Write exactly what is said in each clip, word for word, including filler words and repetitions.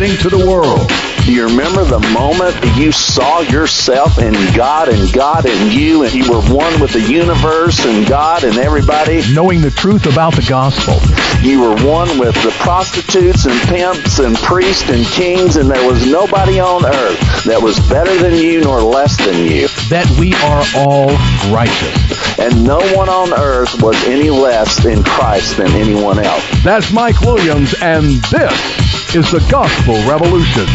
listening to the world. Do you remember the moment you saw yourself in God and God in you, and you were one with the universe and God and everybody? Knowing the truth about the gospel. You were one with the prostitutes and pimps and priests and kings, and there was nobody on earth that was better than you nor less than you. That we are all righteous. And no one on earth was any less in Christ than anyone else. That's Mike Williams, and this is the Gospel Revolution.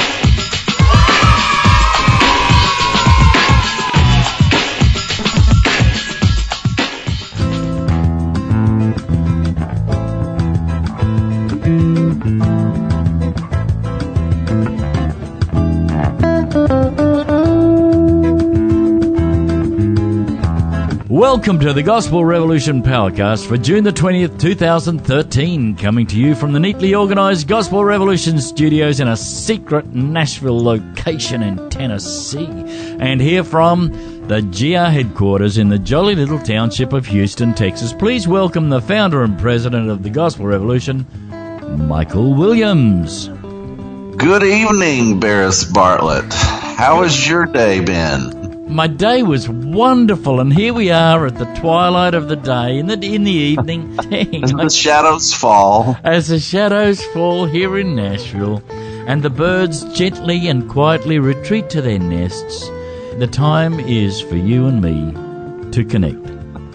Welcome to the Gospel Revolution Powercast for June the twentieth, twenty thirteen, coming to you from the neatly organised Gospel Revolution studios in a secret Nashville location in Tennessee, and here from the G R headquarters in the jolly little township of Houston, Texas. Please welcome the founder and president of the Gospel Revolution, Michael Williams. Good evening, Barris Bartlett. How has your day been? My day was wonderful, and here we are at the twilight of the day, in the in the evening. Dang, as the shadows fall. As the shadows fall here in Nashville, and the birds gently and quietly retreat to their nests, the time is for you and me to connect.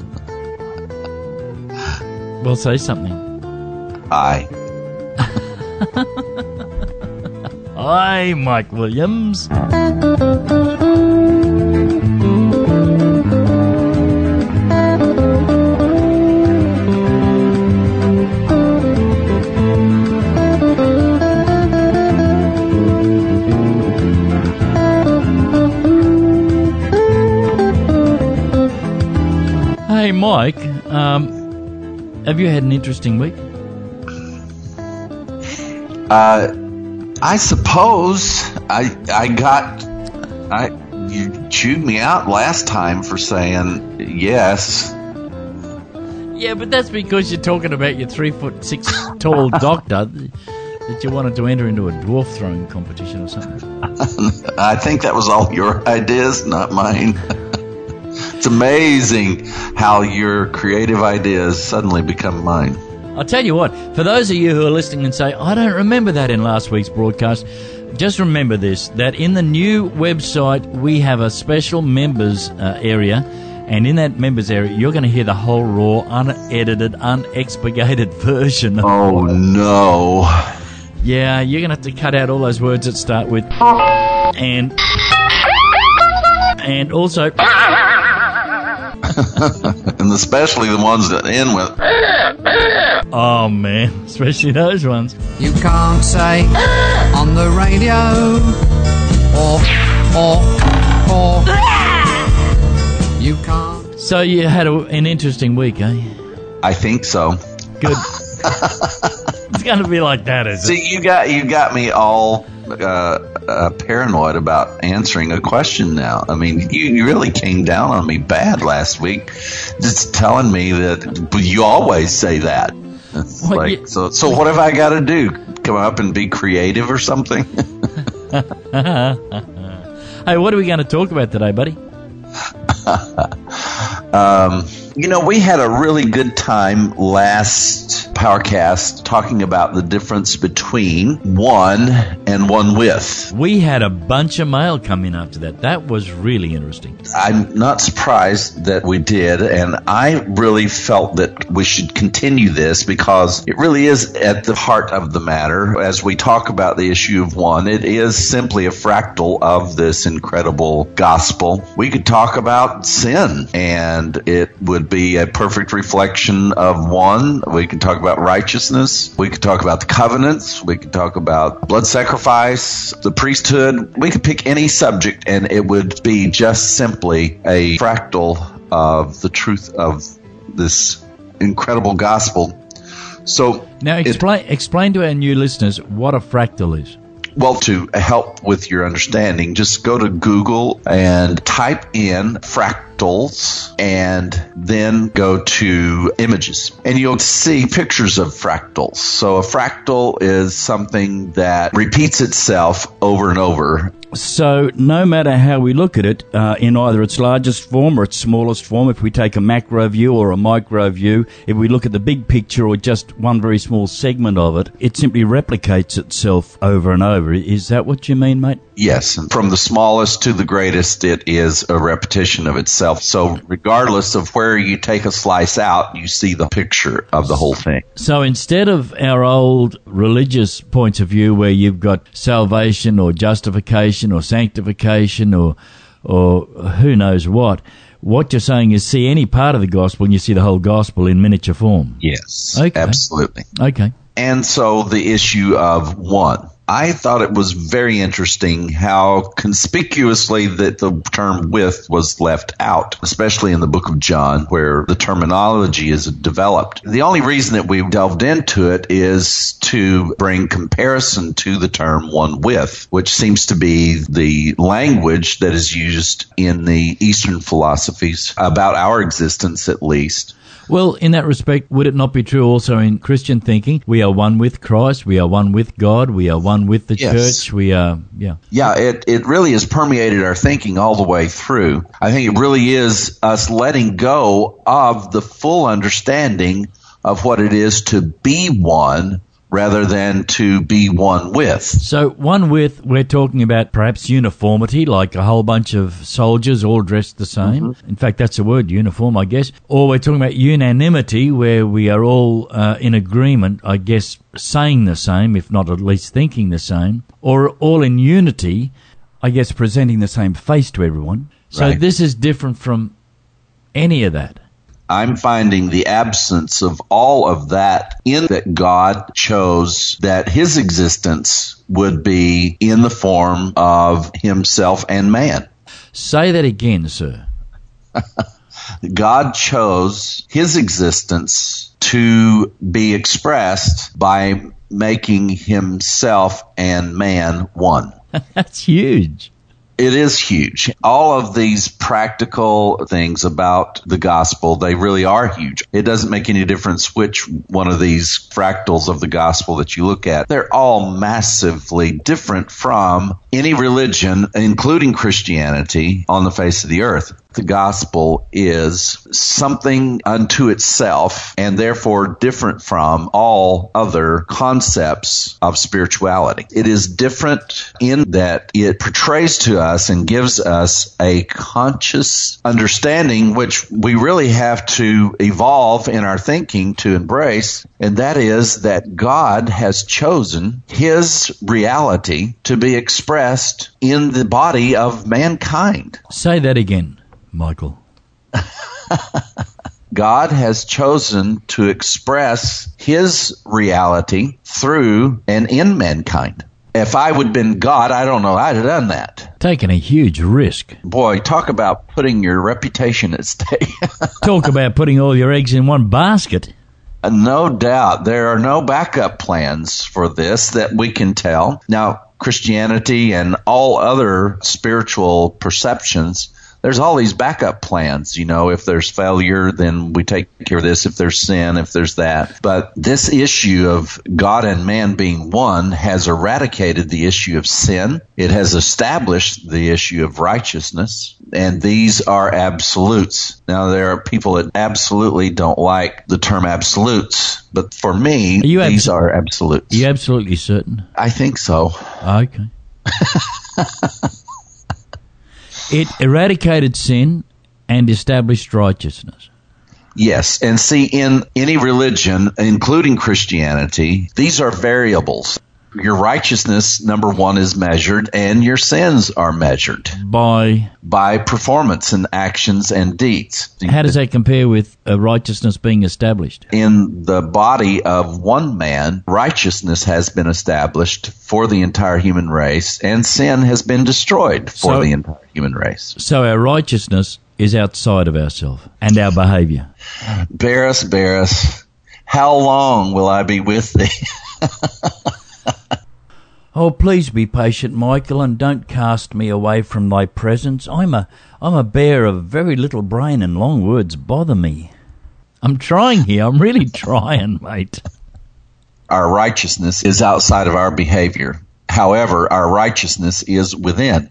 Well, say something. Aye. Hi, Mike Williams. Hey, Mike, um, have you had an interesting week? Uh, I suppose I I got I you chewed me out last time for saying yes. Yeah, but that's because you're talking about your three foot six tall doctor that you wanted to enter into a dwarf throwing competition or something. I think that was all your ideas, not mine. It's amazing how your creative ideas suddenly become mine. I'll tell you what, for those of you who are listening and say, I don't remember that in last week's broadcast, just remember this, that in the new website we have a special members uh, area, and in that members area you're going to hear the whole raw, unedited, unexpurgated version. Of oh, no. Yeah, you're going to have to cut out all those words that start with and, and also... And especially the ones that end with... Oh, man, especially those ones. You can't say on the radio or, or, or. You can't. So you had a, an interesting week, eh? I think so. Good. It's going to be like that, is See, it? See, you got, you got me all... Uh, Uh, paranoid about answering a question now. I mean, you, you really came down on me bad last week, just telling me that you always say that. It's What, like, you, so, so what have I got to do? Come up and be creative or something? Hey, what are we going to talk about today, buddy? um, you know, we had a really good time last Powercast talking about the difference between one and one with. We had a bunch of mail come in after that. That was really interesting. I'm not surprised that we did, and I really felt that we should continue this because it really is at the heart of the matter. As we talk about the issue of one, it is simply a fractal of this incredible gospel. We could talk about sin, and it would be a perfect reflection of one. We could talk about righteousness. We could talk about the covenants. We could talk about blood sacrifice, the priesthood. We could pick any subject, and it would be just simply a fractal of the truth of this incredible gospel. So now explain it, explain to our new listeners what a fractal is. Well, to help with your understanding, just go to Google and type in fractals and then go to images. And you'll see pictures of fractals. So a fractal is something that repeats itself over and over. So no matter how we look at it, uh, in either its largest form or its smallest form, if we take a macro view or a micro view, if we look at the big picture or just one very small segment of it, it simply replicates itself over and over. Is that what you mean, mate? Yes, and from the smallest to the greatest, it is a repetition of itself. So regardless of where you take a slice out, you see the picture of the whole thing. So instead of our old religious points of view where you've got salvation or justification or sanctification or or who knows what, what you're saying is see any part of the gospel and you see the whole gospel in miniature form. Yes, okay. Absolutely. Okay. And so the issue of one. I thought it was very interesting how conspicuously that the term with was left out, especially in the book of John, where the terminology is developed. The only reason that we delved into it is to bring comparison to the term one with, which seems to be the language that is used in the Eastern philosophies about our existence, at least. Well, in that respect, would it not be true also in Christian thinking? We are one with Christ, we are one with God, we are one with the yes. church, we are, yeah. Yeah, it, it really has permeated our thinking all the way through. I think it really is us letting go of the full understanding of what it is to be one rather than to be one with. So one with, we're talking about perhaps uniformity, like a whole bunch of soldiers all dressed the same. Mm-hmm. In fact, that's the word, uniform, I guess. Or we're talking about unanimity, where we are all uh, in agreement, I guess, saying the same, if not at least thinking the same. Or all in unity, I guess, presenting the same face to everyone. So right. This is different from any of that. I'm finding the absence of all of that in that God chose that his existence would be in the form of himself and man. Say that again, sir. God chose his existence to be expressed by making himself and man one. That's huge. It is huge. All of these practical things about the gospel, they really are huge. It doesn't make any difference which one of these fractals of the gospel that you look at. They're all massively different from any religion, including Christianity, on the face of the earth. The gospel is something unto itself and therefore different from all other concepts of spirituality. It is different in that it portrays to us and gives us a conscious understanding, which we really have to evolve in our thinking to embrace, and that is that God has chosen his reality to be expressed in the body of mankind. Say that again, Michael. God has chosen to express his reality through and in mankind. If I would have been God, I don't know I'd have done that. Taking a huge risk. Boy, talk about putting your reputation at stake. Talk about putting all your eggs in one basket. No doubt. There are no backup plans for this that we can tell. Now, Christianity and all other spiritual perceptions, there's all these backup plans. You know, if there's failure, then we take care of this. If there's sin, if there's that. But this issue of God and man being one has eradicated the issue of sin. It has established the issue of righteousness. And these are absolutes. Now, there are people that absolutely don't like the term absolutes. But for me, are these abso- are absolutes. Are you absolutely certain? I think so. Okay. It eradicated sin and established righteousness. Yes, and see, in any religion, including Christianity, these are variables. Your righteousness, number one, is measured, and your sins are measured. By? By performance and actions and deeds. How does that compare with uh, righteousness being established? In the body of one man, righteousness has been established for the entire human race, and sin has been destroyed for so, the entire human race. So our righteousness is outside of ourselves and our behavior. Barris, Barris, how long will I be with thee? Oh, please be patient, Michael, and don't cast me away from thy presence. I'm a, I'm a bear of very little brain, and long words bother me. I'm trying here. I'm really trying, mate. Our righteousness is outside of our behavior. However, our righteousness is within.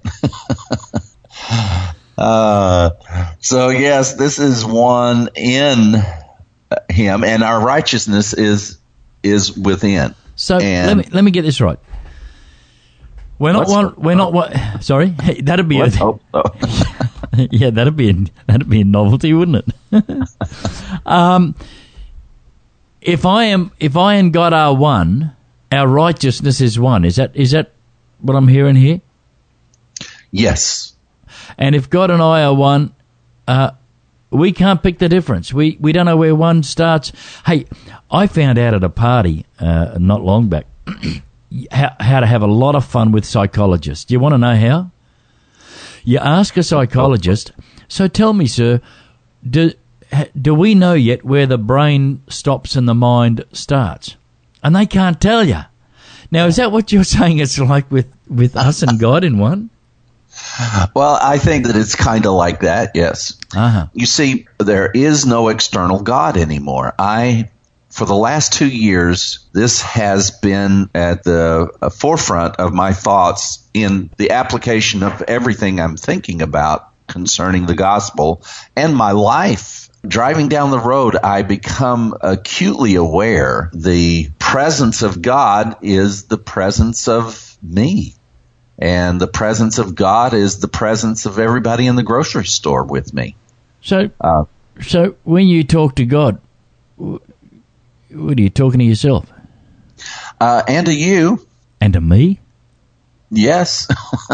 uh, so, yes, this is one in him, and our righteousness is is within. So and let me let me get this right. We're not one. We're not what. Sorry, that'd be. Let's a, hope so. Yeah, that'd be a, that'd be a novelty, wouldn't it? um, if I am if I and God are one, our righteousness is one. Is that is that what I'm hearing here? Yes. And if God and I are one, uh, we can't pick the difference. We we don't know where one starts. Hey, I found out at a party uh, not long back how, how to have a lot of fun with psychologists. Do you want to know how? You ask a psychologist, so tell me, sir, do, do we know yet where the brain stops and the mind starts? And they can't tell you. Now, is that what you're saying it's like with, with us and God in one? Well, I think that it's kind of like that, yes. Uh-huh. You see, there is no external God anymore. I, for the last two years, this has been at the forefront of my thoughts in the application of everything I'm thinking about concerning the gospel and my life. Driving down the road, I become acutely aware the presence of God is the presence of me. And the presence of God is the presence of everybody in the grocery store with me. So, Uh, so when you talk to God, wh- what are you talking to yourself? uh, and to you, And to me? yes.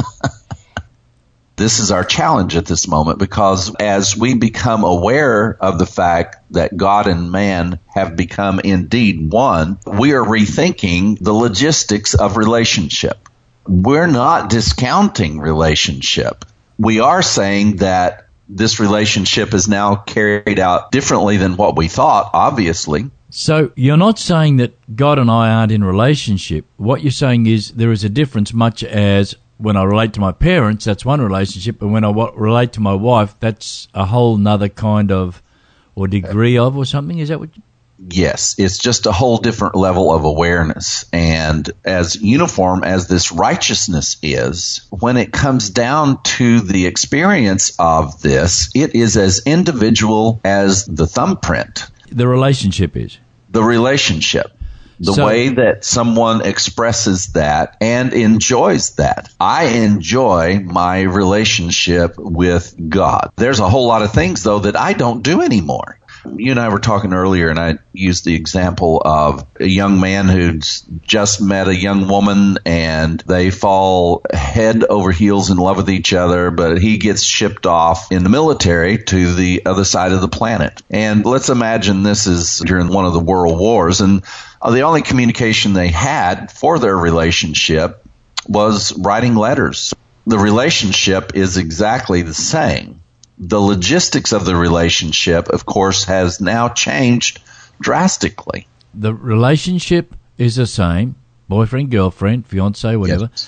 This is our challenge at this moment, because as we become aware of the fact that God and man have become indeed one, we are rethinking the logistics of relationship. We're not discounting relationship. We are saying that this relationship is now carried out differently than what we thought, obviously. So you're not saying that God and I aren't in relationship. What you're saying is there is a difference, much as when I relate to my parents, that's one relationship, and when I wa- relate to my wife, that's a whole nother kind of, or degree of, or something. Is that what you... Yes, it's just a whole different level of awareness. And as uniform as this righteousness is, when it comes down to the experience of this, it is as individual as the thumbprint. The relationship is? The relationship. The So- way that someone expresses that and enjoys that. I enjoy my relationship with God. There's a whole lot of things, though, that I don't do anymore. You and I were talking earlier, and I used the example of a young man who's just met a young woman, and they fall head over heels in love with each other, but he gets shipped off in the military to the other side of the planet. And let's imagine this is during one of the world wars, and the only communication they had for their relationship was writing letters. The relationship is exactly the same. The logistics of the relationship, of course, has now changed drastically. The relationship is the same, boyfriend, girlfriend, fiance, whatever. Yes.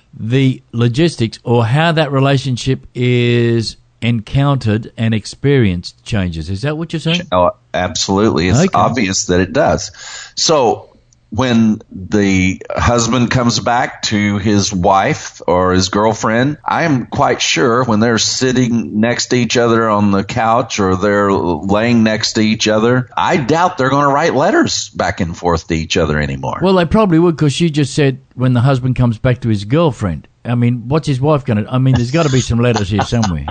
The logistics, or how that relationship is encountered and experienced, changes. Is that what you're saying? Oh, absolutely. It's Okay. obvious that it does. So when the husband comes back to his wife or his girlfriend, I am quite sure when they're sitting next to each other on the couch or they're laying next to each other, I doubt they're going to write letters back and forth to each other anymore. Well, they probably would, because you just said when the husband comes back to his girlfriend. I mean, what's his wife going to... I mean, there's got to be some letters here somewhere.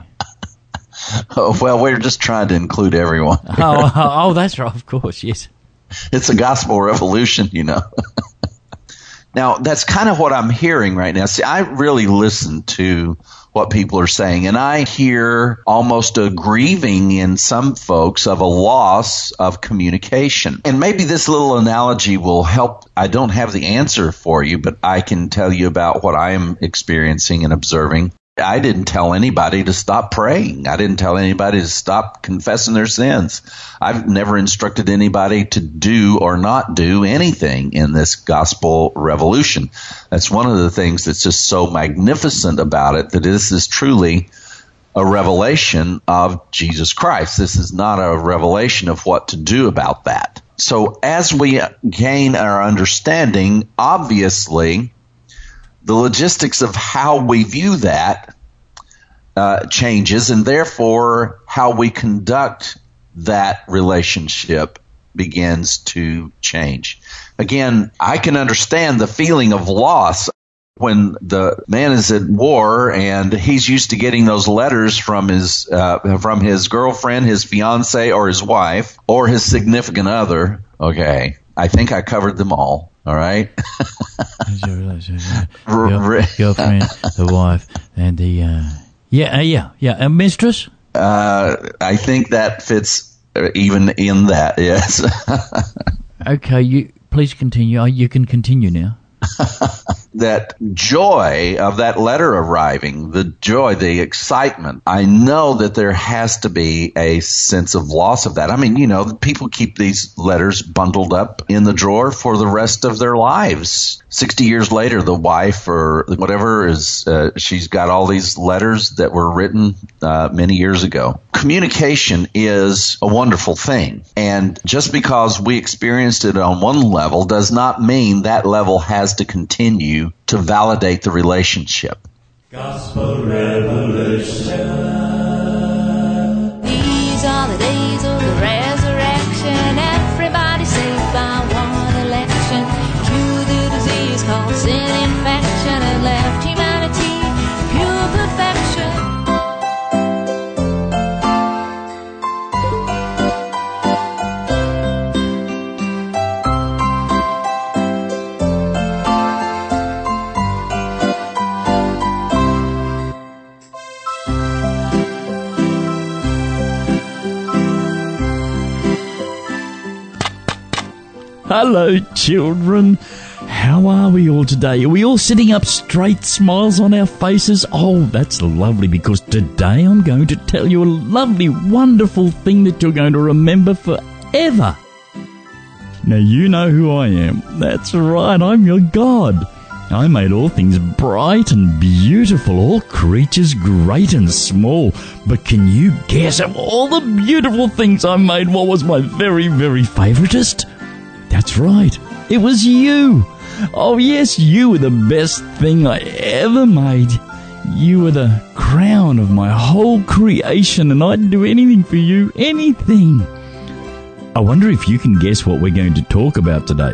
Oh, well, we're just trying to include everyone. oh, oh, oh, that's right, of course, yes. It's a gospel revolution, you know. Now, that's kind of what I'm hearing right now. See, I really listen to what people are saying, and I hear almost a grieving in some folks of a loss of communication. And maybe this little analogy will help. I don't have the answer for you, but I can tell you about what I am experiencing and observing. I didn't tell anybody to stop praying. I didn't tell anybody to stop confessing their sins. I've never instructed anybody to do or not do anything in this gospel revolution. That's one of the things that's just so magnificent about it, that this is truly a revelation of Jesus Christ. This is not a revelation of what to do about that. So as we gain our understanding, obviously, the logistics of how we view that uh, changes, and therefore how we conduct that relationship begins to change. Again, I can understand the feeling of loss when the man is at war and he's used to getting those letters from his uh, from his girlfriend, his fiance, or his wife, or his significant other. Okay, I think I covered them all. All right. Your girlfriend, the wife, and the uh, yeah, uh, yeah, yeah, a mistress. Uh, I think that fits even in that. Yes. Okay, you please continue. You can continue now. That joy of that letter arriving, the joy, the excitement. I know that there has to be a sense of loss of that. I mean, you know, people keep these letters bundled up in the drawer for the rest of their lives. Sixty years later, the wife or whatever is, uh, she's got all these letters that were written uh, many years ago. Communication is a wonderful thing. And just because we experienced it on one level does not mean that level has to continue to validate the relationship. Gospel Revolution. These are the days of the resurrection. Everybody saved by one election. Cured the disease called sin infection and left humanity pure perfection. Hello, children. How are we all today? Are we all sitting up straight, smiles on our faces? Oh, that's lovely, because today I'm going to tell you a lovely, wonderful thing that you're going to remember forever. Now, you know who I am. That's right, I'm your God. I made all things bright and beautiful, all creatures great and small. But can you guess, of all the beautiful things I made, what was my very, very favoritist? That's right, it was you. Oh yes, you were the best thing I ever made. You were the crown of my whole creation, and I'd do anything for you, anything. I wonder if you can guess what we're going to talk about today.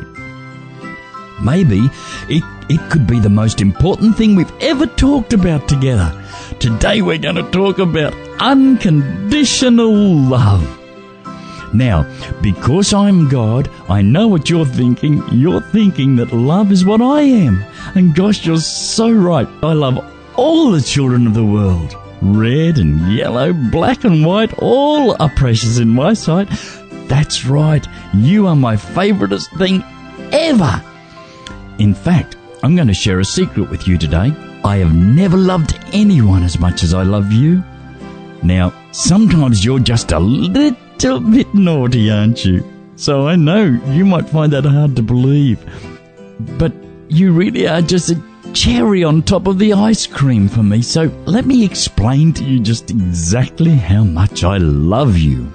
Maybe it, it could be the most important thing we've ever talked about together. Today we're going to talk about unconditional love. Now, because I'm God, I know what you're thinking. You're thinking that love is what I am. And gosh, you're so right. I love all the children of the world. Red and yellow, black and white, all are precious in my sight. That's right. You are my favoritist thing ever. In fact, I'm going to share a secret with you today. I have never loved anyone as much as I love you. Now, sometimes you're just a little a bit naughty, aren't you? So I know you might find that hard to believe. But you really are just a cherry on top of the ice cream for me. So let me explain to you just exactly how much I love you.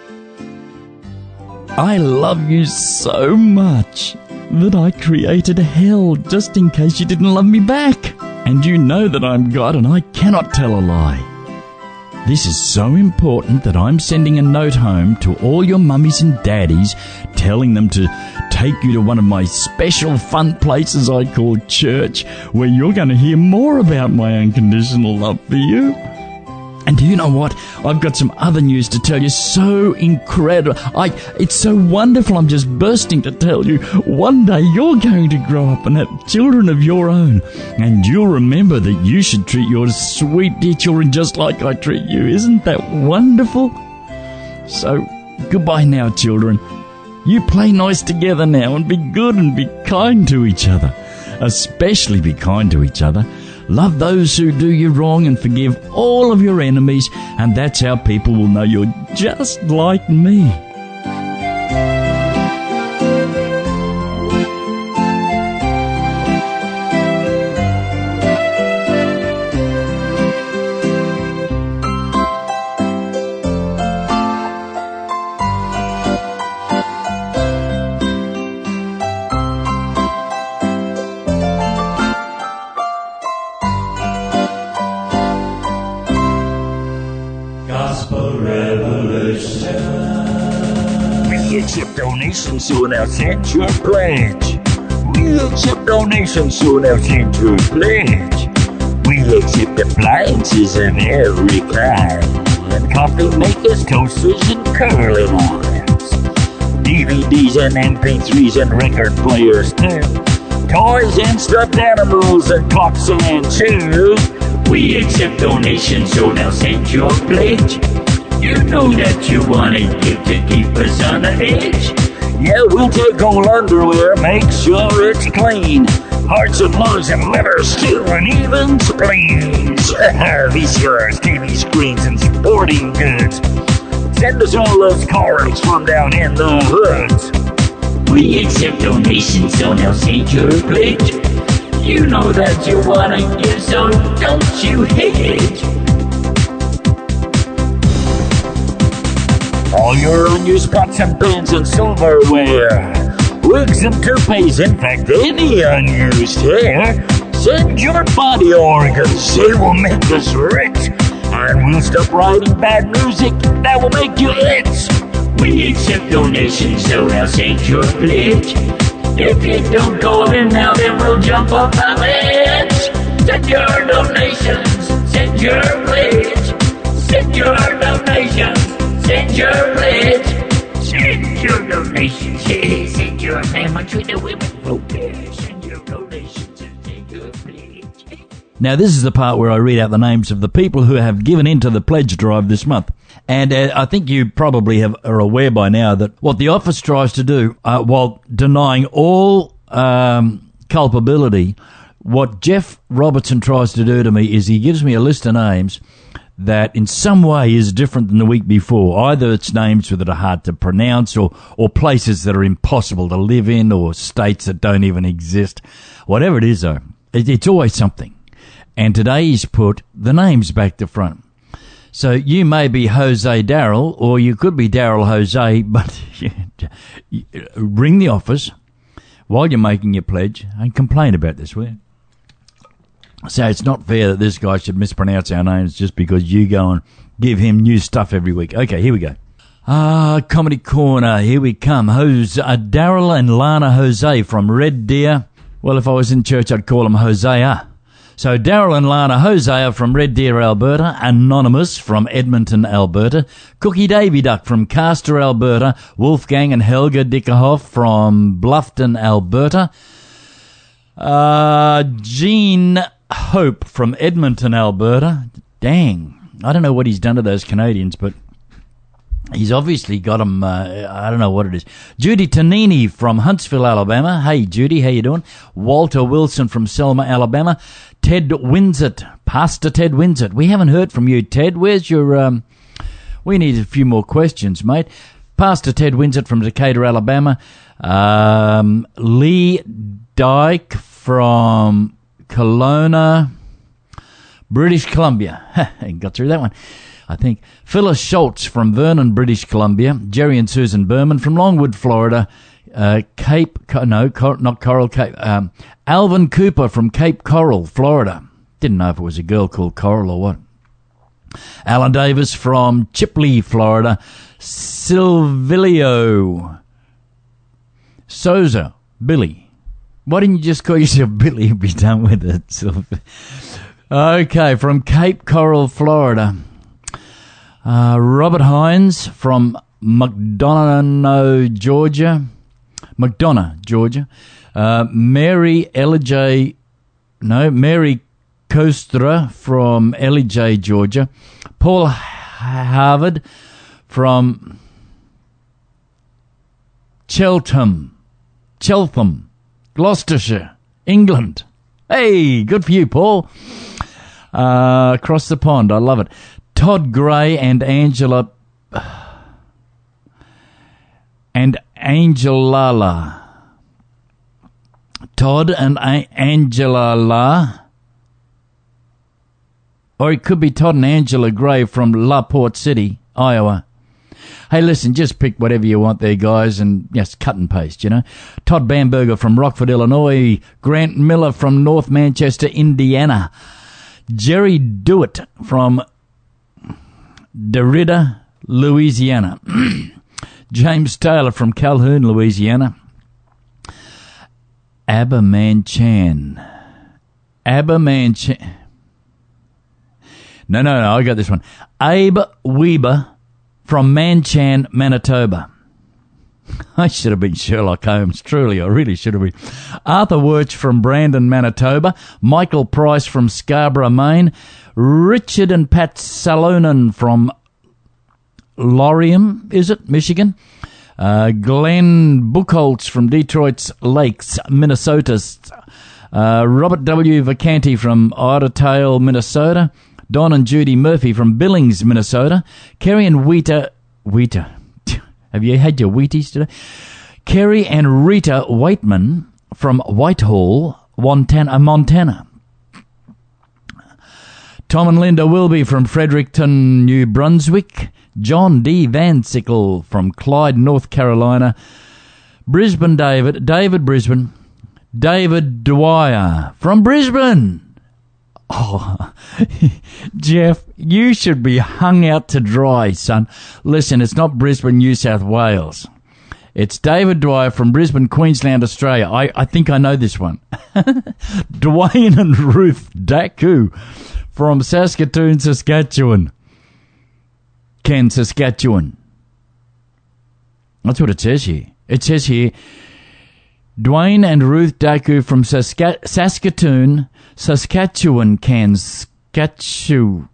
I love you so much that I created hell just in case you didn't love me back. And you know that I'm God and I cannot tell a lie. This is so important that I'm sending a note home to all your mummies and daddies, telling them to take you to one of my special fun places I call church, where you're going to hear more about my unconditional love for you. And do you know what? I've got some other news to tell you. So incredible. I, it's so wonderful. I'm just bursting to tell you. One day you're going to grow up and have children of your own. And you'll remember that you should treat your sweet dear children just like I treat you. Isn't that wonderful? So, goodbye now, children. You play nice together now and be good and be kind to each other. Especially be kind to each other. Love those who do you wrong and forgive all of your enemies, and that's how people will know you're just like me. Accept donations, so now send your pledge. We accept donations, so now send your pledge. We accept appliances of every kind, and coffee makers, toasters, and curling irons, D V Ds and M P threes and record players too, toys and stuffed animals and clocks and shoes. We accept donations, so now send your pledge. You know that you want to give to keep us on the edge. Yeah, we'll take old underwear, make sure it's clean. Hearts and lungs and livers too, and even spleens. V C Rs, T V screens, and sporting goods. Send us all those cards from down in the hoods. We accept donations, so now send your pledge. You know that you want to give, so don't you hedge. All your unused pots and pans and silverware, wigs and toupees, in fact, any unused hair. Send your body organs, they will make us rich. And we'll stop writing bad music that will make you itch. We accept donations, so now send your pledge. If you don't go in now, then we'll jump off the ledge. Send your donations, send your pledge. Send your donations. Send your pledge. Send your donations. Send your family to the women folk. Send your donations and send your pledge. Now, this is the part where I read out the names of the people who have given into the pledge drive this month. And uh, I think you probably have, are aware by now that what the office tries to do, uh, while denying all um, culpability, what Jeff Robertson tries to do to me is he gives me a list of names that in some way is different than the week before. Either it's names that are hard to pronounce, or, or places that are impossible to live in, or states that don't even exist. Whatever it is, though, it, it's always something. And today he's put the names back to front. So you may be Jose Darrell, or you could be Darrell Jose, but ring the office while you're making your pledge and complain about this, will you? So it's not fair that this guy should mispronounce our names just because you go and give him new stuff every week. Okay, here we go. Ah, Comedy Corner, here we come. Jose, uh, Darrell and Lana Jose from Red Deer. Well, if I was in church, I'd call them Hosea. So Darrell and Lana Hosea from Red Deer, Alberta. Anonymous from Edmonton, Alberta. Cookie Davy Duck from Castor, Alberta. Wolfgang and Helga Dickerhoff from Bluffton, Alberta. Uh, Jean Hope from Edmonton, Alberta. Dang, I don't know what he's done to those Canadians, but he's obviously got them. Uh, I don't know what it is. Judy Tonini from Huntsville, Alabama. Hey, Judy, how you doing? Walter Wilson from Selma, Alabama. Ted Winsett, Pastor Ted Winsett. We haven't heard from you, Ted. Where's your? Um, we need a few more questions, mate. Pastor Ted Winsett from Decatur, Alabama. Um, Lee Dyke from Kelowna, British Columbia. Got through that one, I think. Phyllis Schultz from Vernon, British Columbia. Jerry and Susan Berman from Longwood, Florida. Uh, Cape, no, not Coral, Cape. Um, Alvin Cooper from Cape Coral, Florida. Didn't know if it was a girl called Coral or what. Alan Davis from Chipley, Florida. Silvilio Souza, Billy. Why didn't you just call yourself Billy and be done with it? Okay, from Cape Coral, Florida. Uh, Robert Hines from McDonough, Georgia. McDonough, Georgia. Uh, Mary Elijah, no, Mary Kostra from Elijah, Georgia. Paul Harvard from Cheltenham, Cheltenham, Gloucestershire, England. Hey, good for you, Paul. Uh, across the pond. I love it. Todd Gray and Angela... And Angelala. Todd and A- Angela La. Or it could be Todd and Angela Gray from La Porte City, Iowa. Hey, listen, just pick whatever you want there, guys, and just cut and paste, you know. Todd Bamberger from Rockford, Illinois. Grant Miller from North Manchester, Indiana. Jerry Dewitt from Derrida, Louisiana. James Taylor from Calhoun, Louisiana. Abba Manchan. Abba Manchan. No, no, no, I got this one. Abe Weber from Manchan, Manitoba. I should have been Sherlock Holmes, truly, I really should have been. Arthur Wirch from Brandon, Manitoba. Michael Price from Scarborough, Maine. Richard and Pat Salonen from Laurium, is it, Michigan? Uh, Glenn Buchholz from Detroit's Lakes, Minnesota. Uh, Robert W. Vacanti from Ottertail, Minnesota. Don and Judy Murphy from Billings, Minnesota. Kerry and Wheater... Wheater. Have you had your Wheaties today? Kerry and Rita Waitman from Whitehall, Montana. Montana. Tom and Linda Wilby from Fredericton, New Brunswick. John D. Van Sickle from Clyde, North Carolina. Brisbane David. David Brisbane. David Dwyer from Brisbane. Oh, Jeff, you should be hung out to dry, son. Listen, it's not Brisbane, New South Wales. It's David Dwyer from Brisbane, Queensland, Australia. I, I think I know this one. Dwayne and Ruth Daku from Saskatoon, Saskatchewan. Ken, Saskatchewan. That's what it says here. It says here, Dwayne and Ruth Daku from Saska- Saskatoon, Saskatchewan, Cairns, Saskatchewan.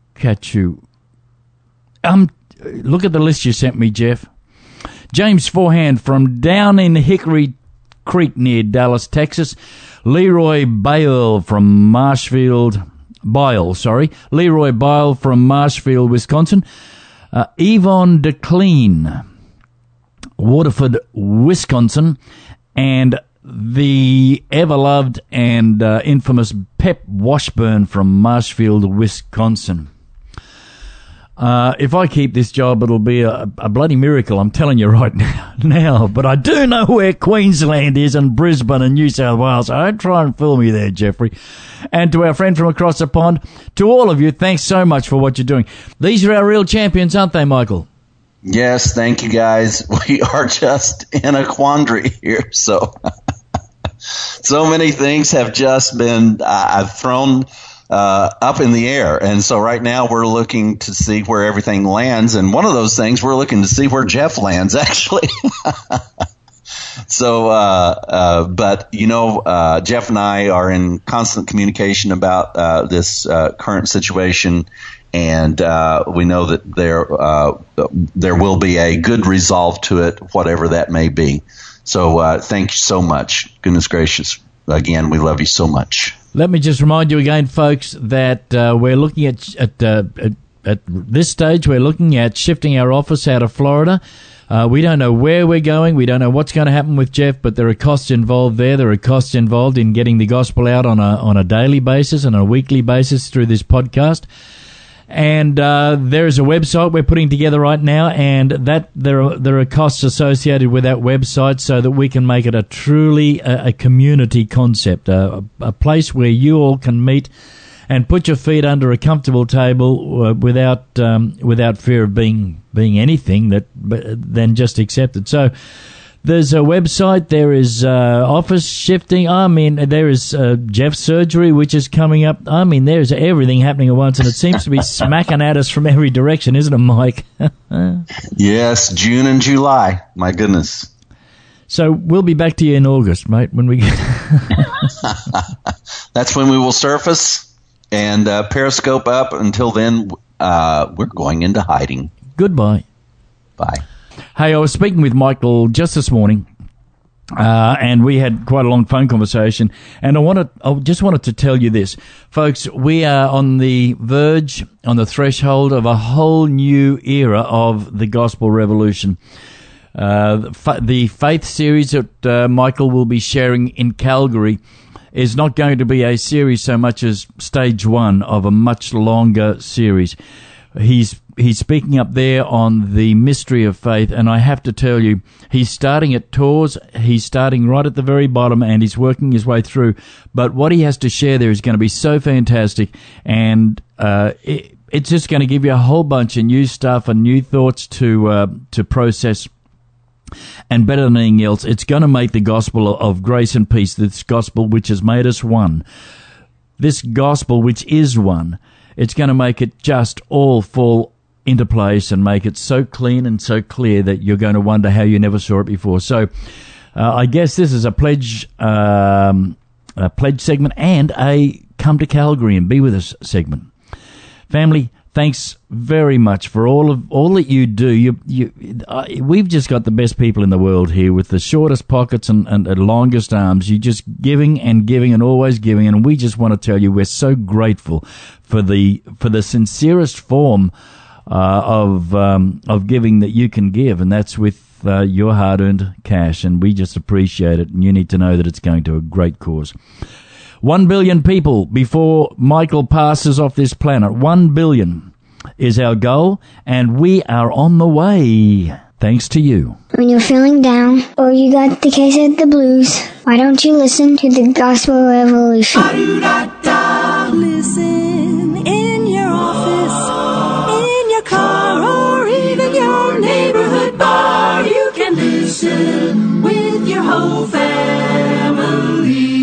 Um, look at the list you sent me, Jeff. James Forehand from down in Hickory Creek near Dallas, Texas. Leroy Bale from Marshfield, Bile, sorry. Leroy Bile from Marshfield, Wisconsin. Uh, Yvonne DeClean, Waterford, Wisconsin. And the ever-loved and uh, infamous Pep Washburn from Marshfield, Wisconsin. Uh, if I keep this job, it'll be a, a bloody miracle, I'm telling you right now. now. But I do know where Queensland is and Brisbane and New South Wales, so don't try and fool me there, Jeffrey. And to our friend from across the pond, to all of you, thanks so much for what you're doing. These are our real champions, aren't they, Michael? Yes, thank you, guys. We are just in a quandary here, so so many things have just been uh, I've thrown uh, up in the air, and so right now we're looking to see where everything lands, and one of those things we're looking to see where Jeff lands, actually. So, uh, uh, but, you know, uh, Jeff and I are in constant communication about uh, this uh, current situation, and uh, we know that there uh, there will be a good resolve to it, whatever that may be. So uh, thank you so much. Goodness gracious. Again, we love you so much. Let me just remind you again, folks, that uh, we're looking at, at, uh, at, at this stage, we're looking at shifting our office out of Florida. Uh, we don't know where we're going. We don't know what's going to happen with Jeff, but there are costs involved there. There are costs involved in getting the gospel out on a on a daily basis and a weekly basis through this podcast. And uh, there is a website we're putting together right now, and that there are there are costs associated with that website, so that we can make it a truly a, a community concept, a, a place where you all can meet and put your feet under a comfortable table uh, without um, without fear of being being anything that then just accepted. So there's a website, there is uh, office shifting, I mean, there is uh, Jeff's surgery, which is coming up. I mean, there's everything happening at once, and it seems to be smacking at us from every direction, isn't it, Mike? Yes, June and July. My goodness. So we'll be back to you in August, mate, when we get... That's when we will surface and uh, Periscope up. Until then, uh, we're going into hiding. Goodbye. Bye. Hey, I was speaking with Michael just this morning, Uh, and we had quite a long phone conversation. And I wanted, I just wanted to tell you this, folks. We are on the verge, on the threshold of a whole new era of the Gospel Revolution. Uh, the Faith series that uh, Michael will be sharing in Calgary is not going to be a series so much as stage one of a much longer series. He's he's speaking up there on the mystery of faith, and I have to tell you, he's starting at Tours. He's starting right at the very bottom, and he's working his way through. But what he has to share there is going to be so fantastic, and uh, it, it's just going to give you a whole bunch of new stuff and new thoughts to uh, to process. And better than anything else, it's going to make the gospel of grace and peace, this gospel which has made us one, this gospel which is one, it's going to make it just all fall into place and make it so clean and so clear that you're going to wonder how you never saw it before. So uh, I guess this is a pledge, um, a pledge segment and a come to Calgary and be with us segment. Family, thanks very much for all of all that you do. You, you, uh, we've just got the best people in the world here with the shortest pockets and, and, and longest arms. You're just giving and giving and always giving, and we just want to tell you we're so grateful for the for the sincerest form uh, of um, of giving that you can give, and that's with uh, your hard-earned cash, and we just appreciate it. And you need to know that it's going to a great cause. One billion people before Michael passes off this planet. One billion is our goal, and we are on the way, thanks to you. When you're feeling down, or you got the case of the blues, why don't you listen to the Gospel Revolution? Listen in your office, in your car, or even your neighborhood bar. You can listen with your whole family.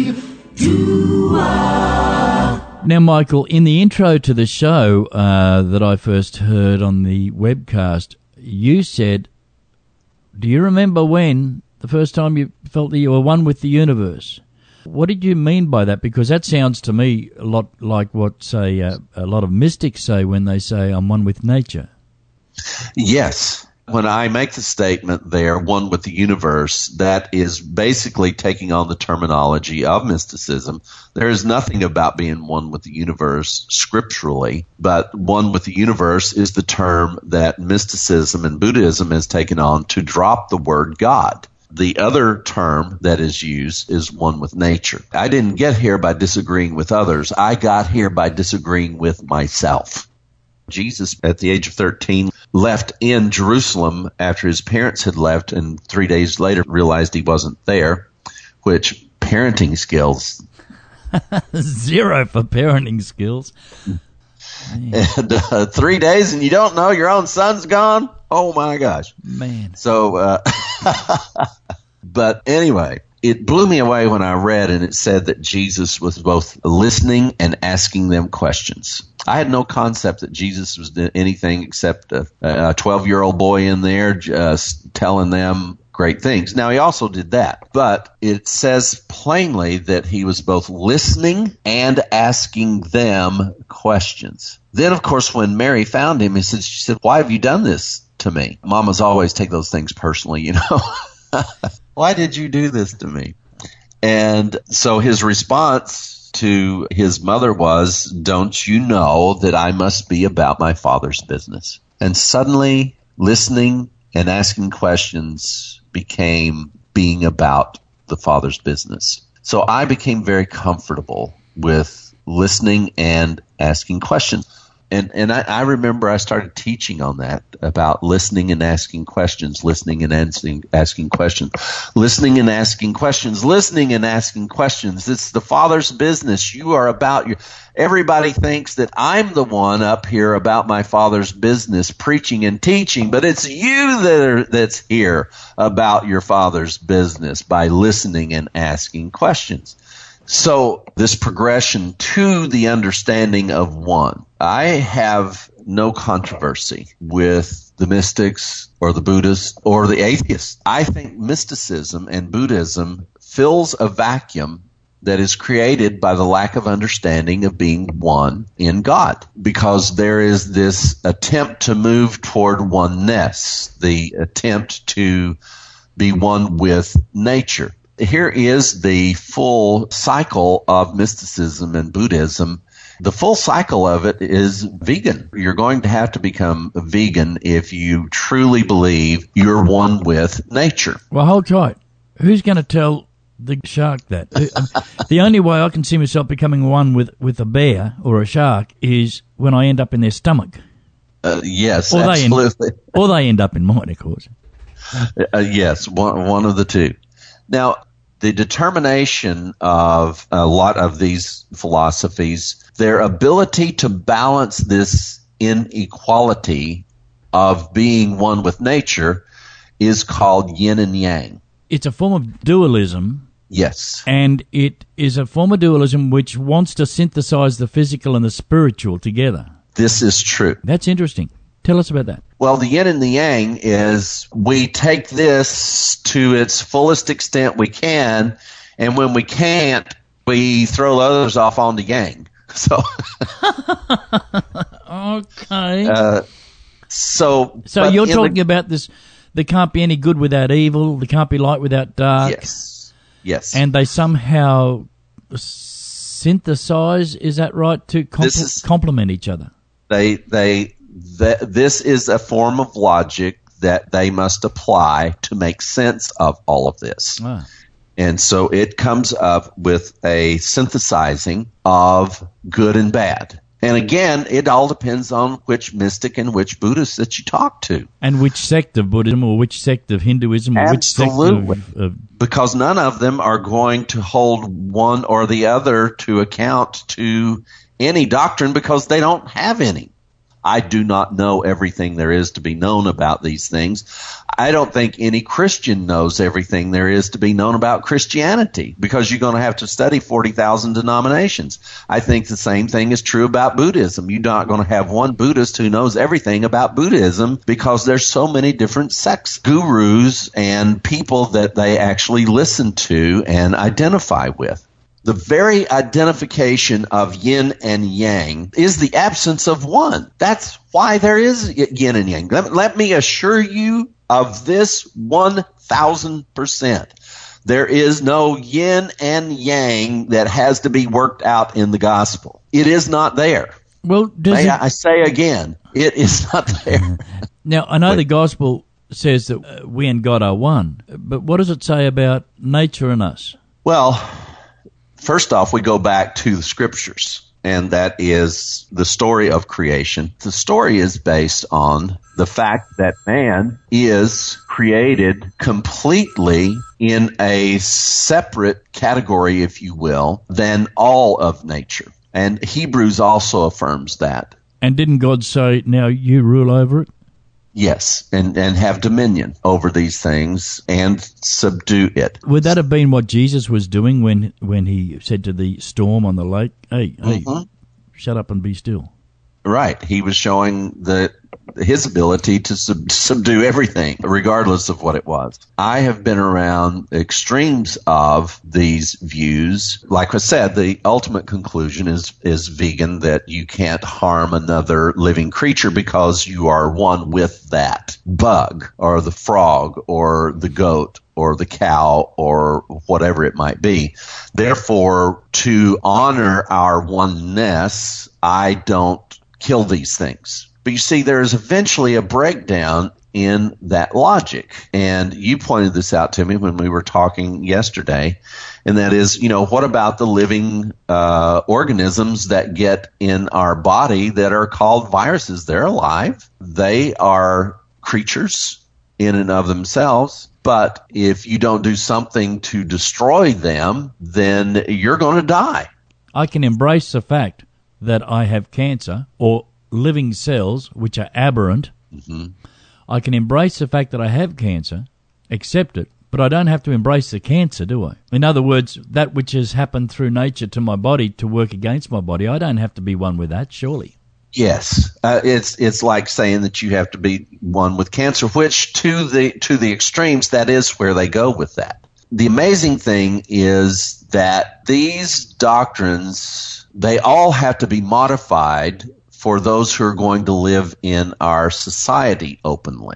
Now, Michael, in the intro to the show uh, that I first heard on the webcast, you said, do you remember when the first time you felt that you were one with the universe? What did you mean by that? Because that sounds to me a lot like what, say, uh, a lot of mystics say when they say, I'm one with nature. Yes. When I make the statement there, one with the universe, that is basically taking on the terminology of mysticism. There is nothing about being one with the universe scripturally, but one with the universe is the term that mysticism and Buddhism has taken on to drop the word God. The other term that is used is one with nature. I didn't get here by disagreeing with others. I got here by disagreeing with myself. Jesus, at the age of thirteen, left in Jerusalem after his parents had left, and three days later realized he wasn't there, which parenting skills. Zero for parenting skills. And uh, three days and you don't know your own son's gone? Oh, my gosh. Man. So, uh, but anyway, it blew me away when I read and it said that Jesus was both listening and asking them questions. I had no concept that Jesus was anything except a twelve-year-old boy in there just telling them great things. Now, he also did that, but it says plainly that he was both listening and asking them questions. Then, of course, when Mary found him, he said, she said, why have you done this to me? Mamas always take those things personally, you know. Why did you do this to me? And so his response to his mother was, don't you know that I must be about my Father's business? And suddenly, listening and asking questions became being about the Father's business. So I became very comfortable with listening and asking questions. And and I, I remember I started teaching on that, about listening and asking questions, listening and asking, asking questions, listening and asking questions, listening and asking questions. It's the Father's business. You are about your – everybody thinks that I'm the one up here about my Father's business preaching and teaching, but it's you that are, that's here about your Father's business by listening and asking questions. So this progression to the understanding of one. I have no controversy with the mystics or the Buddhists or the atheists. I think mysticism and Buddhism fills a vacuum that is created by the lack of understanding of being one in God, because there is this attempt to move toward oneness, the attempt to be one with nature. Here is the full cycle of mysticism and Buddhism. The full cycle of it is vegan. You're going to have to become a vegan if you truly believe you're one with nature. Well, hold tight. Who's going to tell the shark that? The only way I can see myself becoming one with, with a bear or a shark is when I end up in their stomach. Uh, yes, or absolutely. They end, or they end up in mine, of course. Uh, yes, one, one of the two. Now, the determination of a lot of these philosophies, their ability to balance this inequality of being one with nature is called yin and yang. It's a form of dualism. Yes. And it is a form of dualism which wants to synthesize the physical and the spiritual together. This is true. That's interesting. Tell us about that. Well, the yin and the yang is we take this to its fullest extent we can, and when we can't, we throw others off on the yang. So, okay. Uh, so, so you're talking the, about this. There can't be any good without evil. There can't be light without dark. Yes. Yes. And they somehow synthesize. Is that right? To compl- is, complement each other. They they. Th- this is a form of logic that they must apply to make sense of all of this. Ah. And so it comes up with a synthesizing of good and bad. And again, it all depends on which mystic and which Buddhist that you talk to. And which sect of Buddhism or which sect of Hinduism or Absolutely. which sect of, of... Because none of them are going to hold one or the other to account to any doctrine because they don't have any. I do not know everything there is to be known about these things. I don't think any Christian knows everything there is to be known about Christianity because you're going to have to study forty thousand denominations. I think the same thing is true about Buddhism. You're not going to have one Buddhist who knows everything about Buddhism because there's so many different sects, gurus, and people that they actually listen to and identify with. The very identification of yin and yang is the absence of one. That's why there is yin and yang. Let, let me assure you of this one thousand percent. There is no yin and yang that has to be worked out in the gospel. It is not there. Well, does May it... I say again, it is not there. Now, I know Wait. the gospel says that uh, we and God are one, but what does it say about nature and us? Well, first off, we go back to the scriptures, and that is the story of creation. The story is based on the fact that man is created completely in a separate category, if you will, than all of nature. And Hebrews also affirms that. And didn't God say, now you rule over it? Yes, and, and have dominion over these things and subdue it. Would that have been what Jesus was doing when when he said to the storm on the lake, hey, hey, Mm-hmm. shut up and be still? Right. He was showing the his ability to sub, subdue everything, regardless of what it was. I have been around extremes of these views. Like I said, the ultimate conclusion is, is vegan, that you can't harm another living creature because you are one with that bug or the frog or the goat or the cow or whatever it might be. Therefore, to honor our oneness, I don't kill these things. But you see, there is eventually a breakdown in that logic. And you pointed this out to me when we were talking yesterday. And that is, you know, what about the living uh, organisms that get in our body that are called viruses? They're alive. They are creatures in and of themselves. But if you don't do something to destroy them, then you're going to die. I can embrace the fact that I have cancer or living cells which are aberrant. Mm-hmm. I can embrace the fact that I have cancer, accept it, but I don't have to embrace the cancer, do I? In other words, that which has happened through nature to my body to work against my body, I don't have to be one with that, surely. Yes, uh, it's it's like saying that you have to be one with cancer, which to the to the extremes, that is where they go with that. The amazing thing is that these doctrines, they all have to be modified for those who are going to live in our society openly.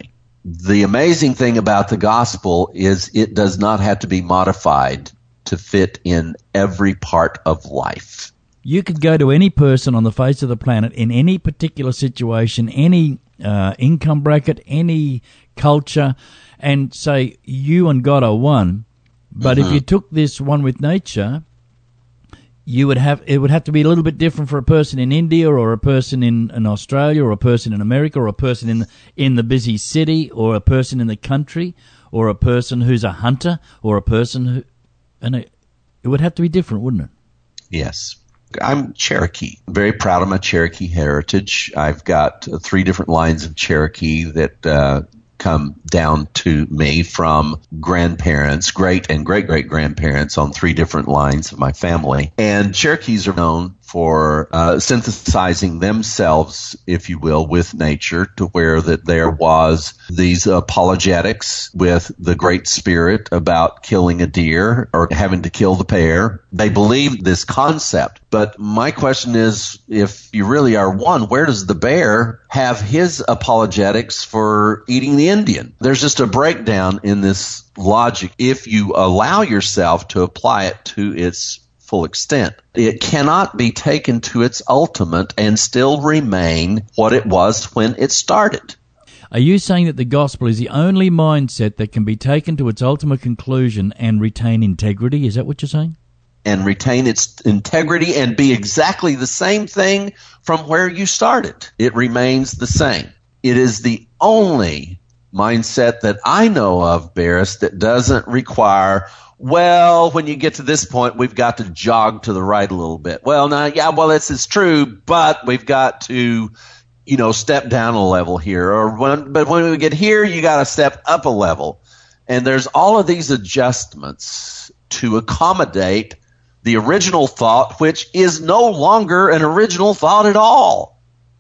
The amazing thing about the gospel is it does not have to be modified to fit in every part of life. You could go to any person on the face of the planet in any particular situation, any uh, income bracket, any culture, and say, you and God are one. But mm-hmm. if you took this one with nature, you would have it would have to be a little bit different for a person in India or a person in, in Australia or a person in America or a person in the, in the busy city or a person in the country or a person who's a hunter or a person who... And it, it would have to be different, wouldn't it? Yes. I'm Cherokee. Very proud of my Cherokee heritage. I've got uh, three different lines of Cherokee that uh, come down to me from grandparents, great and great-great-grandparents on three different lines of my family. And Cherokees are known for uh, synthesizing themselves, if you will, with nature, to where that there was these apologetics with the Great Spirit about killing a deer or having to kill the pair. They believed this concept. But my question is, if you really are one, where does the bear have his apologetics for eating the Indian? There's just a breakdown in this logic if you allow yourself to apply it to its full extent. It cannot be taken to its ultimate and still remain what it was when it started. Are you saying that the gospel is the only mindset that can be taken to its ultimate conclusion and retain integrity? Is that what you're saying? And retain its integrity and be exactly the same thing from where you started. It remains the same. It is the only mindset that I know of, Barris, that doesn't require, well, when you get to this point, we've got to jog to the right a little bit. Well, now, yeah, well, this is true, but we've got to, you know, step down a level here. Or when, but when we get here, you got to step up a level. And there's all of these adjustments to accommodate the original thought, which is no longer an original thought at all.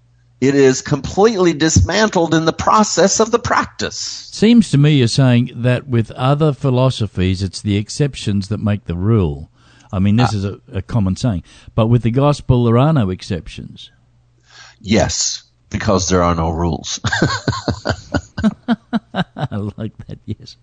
It is completely dismantled in the process of the practice. Seems to me you're saying that with other philosophies, it's the exceptions that make the rule. I mean, this uh, is a, a common saying. But with the gospel, there are no exceptions. Yes, because there are no rules. I like that, yes.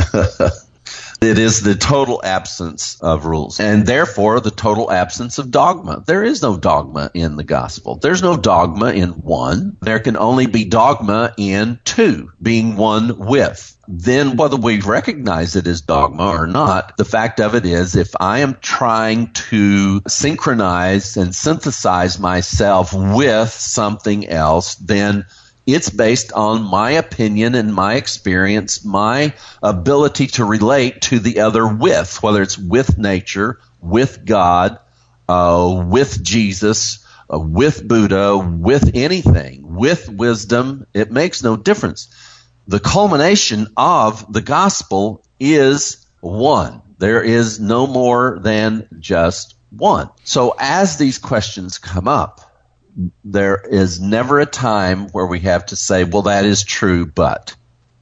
It is the total absence of rules, and therefore the total absence of dogma. There is no dogma in the gospel. There's no dogma in one. There can only be dogma in two, being one with. Then whether we recognize it as dogma or not, the fact of it is if I am trying to synchronize and synthesize myself with something else, then it's based on my opinion and my experience, my ability to relate to the other with, whether it's with nature, with God, uh, with Jesus, uh, with Buddha, with anything, with wisdom. It makes no difference. The culmination of the gospel is one. There is no more than just one. So as these questions come up, there is never a time where we have to say, well, that is true, but.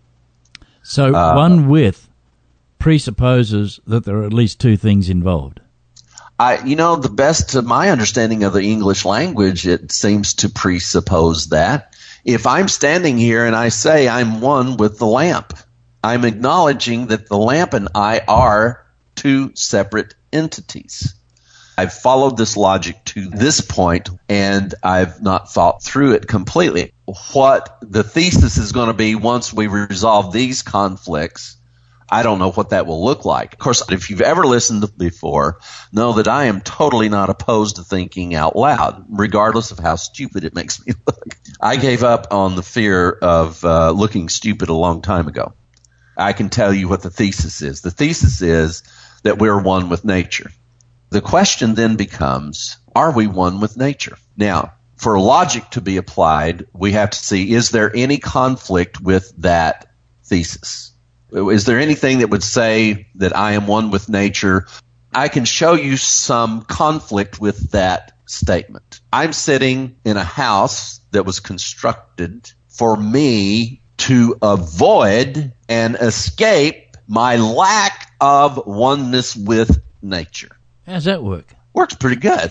So uh, one with presupposes that there are at least two things involved. I, you know, the best to my understanding of the English language, it seems to presuppose that. If I'm standing here and I say I'm one with the lamp, I'm acknowledging that the lamp and I are two separate entities. I've followed this logic to this point, and I've not thought through it completely. What the thesis is going to be once we resolve these conflicts, I don't know what that will look like. Of course, if you've ever listened before, know that I am totally not opposed to thinking out loud, regardless of how stupid it makes me look. I gave up on the fear of uh, looking stupid a long time ago. I can tell you what the thesis is. The thesis is that we're one with nature. The question then becomes, are we one with nature? Now, for logic to be applied, we have to see, is there any conflict with that thesis? Is there anything that would say that I am one with nature? I can show you some conflict with that statement. I'm sitting in a house that was constructed for me to avoid and escape my lack of oneness with nature. How does that work? works pretty good.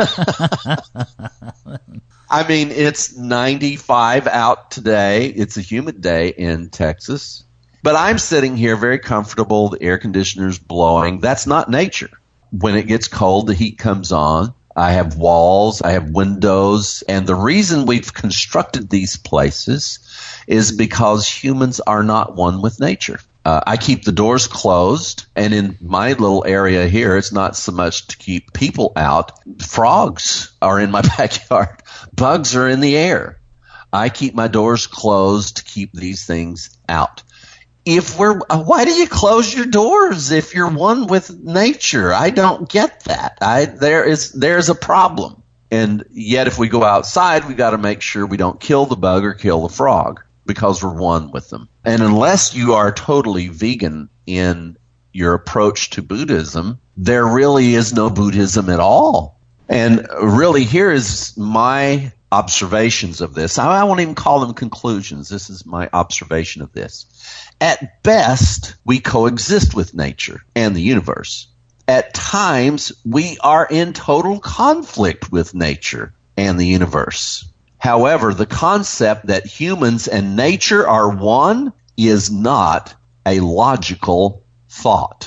I mean, it's ninety-five out today. It's a humid day in Texas. But I'm sitting here very comfortable. The air conditioner's blowing. That's not nature. When it gets cold, the heat comes on. I have walls. I have windows. And the reason we've constructed these places is because humans are not one with nature. Uh, I keep the doors closed, and in my little area here, it's not so much to keep people out. Frogs are in my backyard. Bugs are in the air. I keep my doors closed to keep these things out. If we're, why do you close your doors if you're one with nature? I don't get that. I there is there's a problem, and yet if we go outside, we got to make sure we don't kill the bug or kill the frog, because we're one with them. And unless you are totally vegan in your approach to Buddhism, there really is no Buddhism at all. And really, here is my observations of this. I, I won't even call them conclusions. This is my observation of this. At best, we coexist with nature and the universe. At times, we are in total conflict with nature and the universe. However, the concept that humans and nature are one is not a logical thought.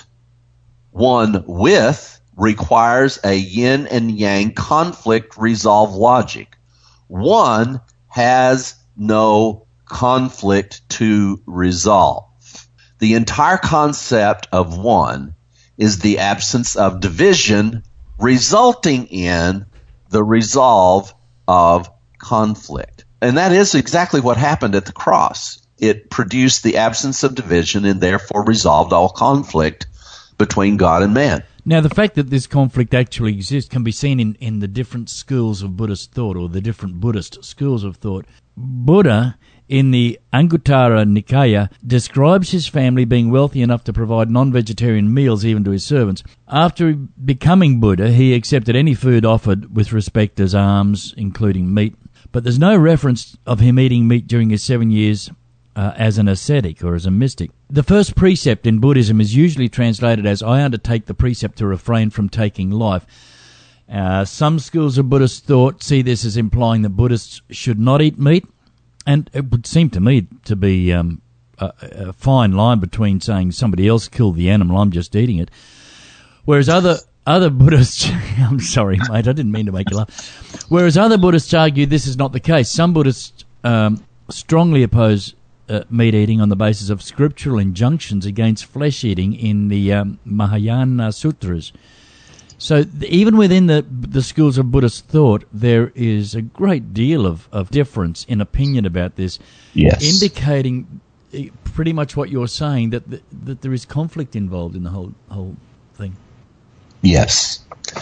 One with requires a yin and yang conflict resolve logic. One has no conflict to resolve. The entire concept of one is the absence of division resulting in the resolve of conflict. And that is exactly what happened at the cross. It produced the absence of division and therefore resolved all conflict between God and man. Now, the fact that this conflict actually exists can be seen in, in the different schools of Buddhist thought, or the different Buddhist schools of thought. Buddha, in the Anguttara Nikaya, describes his family being wealthy enough to provide non-vegetarian meals even to his servants. After becoming Buddha, he accepted any food offered with respect as alms, including meat. But there's no reference of him eating meat during his seven years uh, as an ascetic or as a mystic. The first precept in Buddhism is usually translated as, I undertake the precept to refrain from taking life. Uh, some schools of Buddhist thought see this as implying that Buddhists should not eat meat. And it would seem to me to be um, a, a fine line between saying somebody else killed the animal, I'm just eating it. Whereas other other Buddhists, I'm sorry, mate, I didn't mean to make you laugh. Whereas other Buddhists argue this is not the case. Some Buddhists um, strongly oppose uh, meat eating on the basis of scriptural injunctions against flesh eating in the um, Mahayana Sutras. So th- even within the the schools of Buddhist thought, there is a great deal of, of difference in opinion about this, yes, indicating pretty much what you're saying, that the, that there is conflict involved in the whole whole thing. Yes,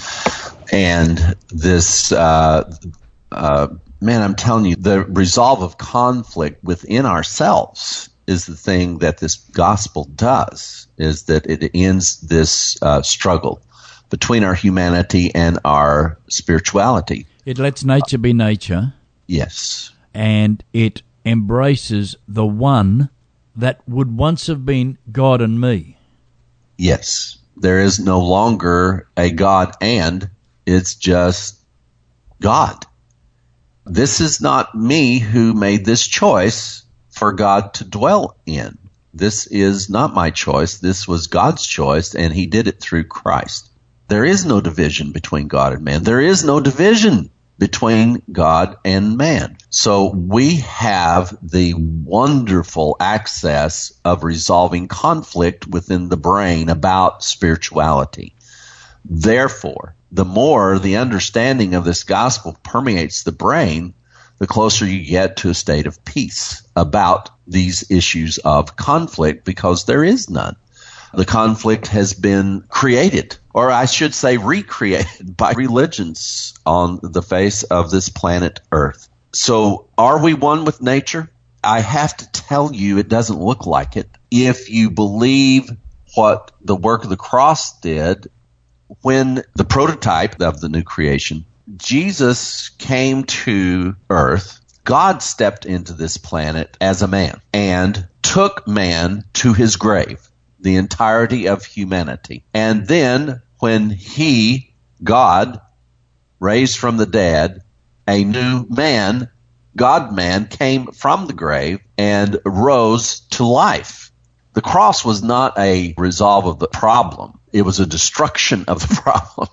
and this uh, uh, man, I'm telling you, the resolve of conflict within ourselves is the thing that this gospel does. Is that it ends this uh, struggle between our humanity and our spirituality. It lets nature be nature. Yes. And it embraces the one that would once have been God and me. Yes. There is no longer a God and, it's just God. This is not me who made this choice for God to dwell in. This is not my choice. This was God's choice, and he did it through Christ. There is no division between God and man. There is no division between God and man. So we have the wonderful access of resolving conflict within the brain about spirituality. Therefore, the more the understanding of this gospel permeates the brain, the closer you get to a state of peace about these issues of conflict, because there is none. The conflict has been created, or I should say recreated, by religions on the face of this planet Earth. So are we one with nature? I have to tell you, it doesn't look like it. If you believe what the work of the cross did, when the prototype of the new creation, Jesus came to Earth, God stepped into this planet as a man and took man to his grave, the entirety of humanity. And then when he God raised from the dead, a new man, God-man, came from the grave and rose to life. The cross was not a resolve of the problem. It was a destruction of the problem.